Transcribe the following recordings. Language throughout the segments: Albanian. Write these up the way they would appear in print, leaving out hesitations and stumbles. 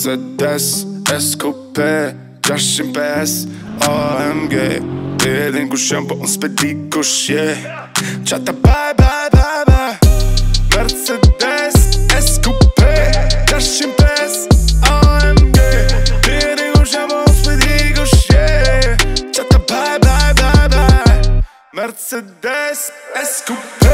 Mercedes SKP 605 AMG Ti din kush jam po unë s'pedi kush je Qata bye bye bye bye Mercedes SKP 605 AMG Ti din kush jam po unë s'pedi kush je Qata bye bye bye bye Mercedes SKP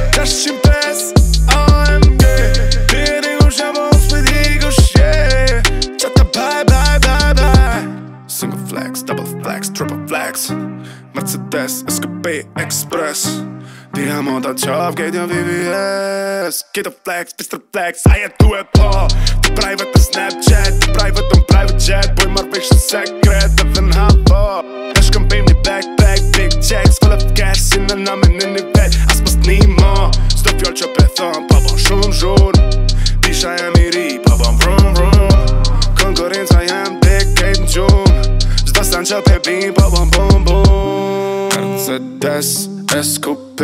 605 AMG Ti din kush jam po unë s'pedi kush je Qata bye bye bye bye Single flex, double flex, triple flex Mercedes, SKP, Express Diamanta qaf, kejt janë VVS Kejt flex, pistol flex, aje tu e po Të private në Snapchat, të private në private jet Boj marrë vesh në sekret, edhe në havo Në shkëm bëjmë një backpack, big checks Full of cash, si në namin në një vet As pas t'nimo, s'do fjall që pe thon Pa bon shumë zhur Pisha jem i ri, pa bon vrum vrum Konkurenca jem dik, kejt në gjum Zda san që pe bim, pa bon bum bum Mercedes SKP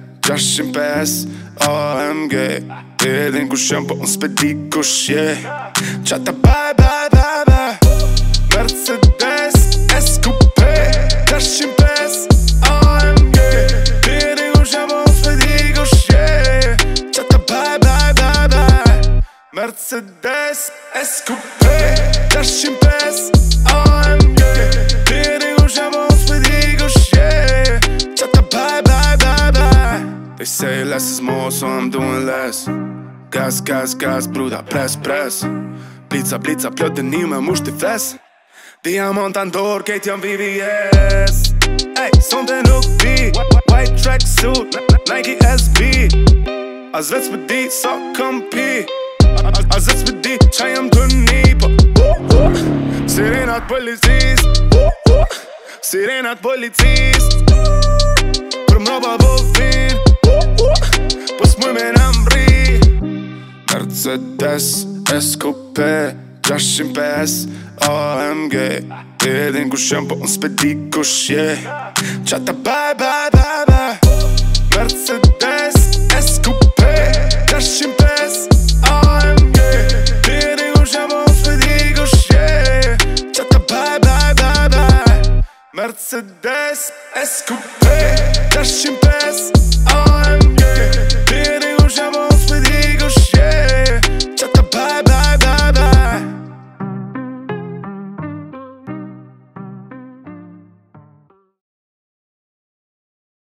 605 AMG Ti din kush jam po unë s'pedi kush je Qata bye bye bye bye Mercedes SKP 605 AMG Ti din kush jam po unë s'pedi kush je Qata bye bye bye bye Mercedes SKP 605 AMG Ti din kush jam po unë s'pedi kush je Qata bye bye bye bye They say less is more so I'm doing less Gas, gas, gas, bruda, press, press Blitza, blitza, plot dënime, mush t'i fles Diamanta ndor, kejt jam VVS Ey, sonte nuk di White track suit, Nike SB As vec më di, sa kam pi As vec më di, qa jam të nipo Sirenat policis Sirenat policis Për mroba po vin Po s'muj me në mri Mercedes SKP 605 AMG Ti din kush jam po unë s'pedi kush je Qata bye bye bye bye Mercedes SKP 605 AMG Ti din kush jam po unë s'pedi kush je Qata bye bye bye bye Mercedes SKP 605